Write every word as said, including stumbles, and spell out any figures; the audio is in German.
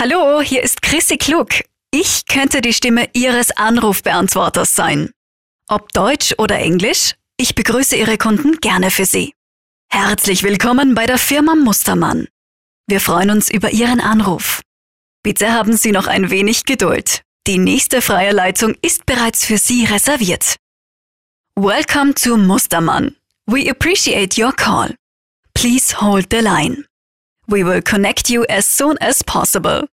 Hallo, hier ist Chrissy Klug. Ich könnte die Stimme Ihres Anrufbeantworters sein. Ob Deutsch oder Englisch, ich begrüße Ihre Kunden gerne für Sie. Herzlich willkommen bei der Firma Mustermann. Wir freuen uns über Ihren Anruf. Bitte haben Sie noch ein wenig Geduld. Die nächste freie Leitung ist bereits für Sie reserviert. Welcome to Mustermann. We appreciate your call. Please hold the line. We will connect you as soon as possible.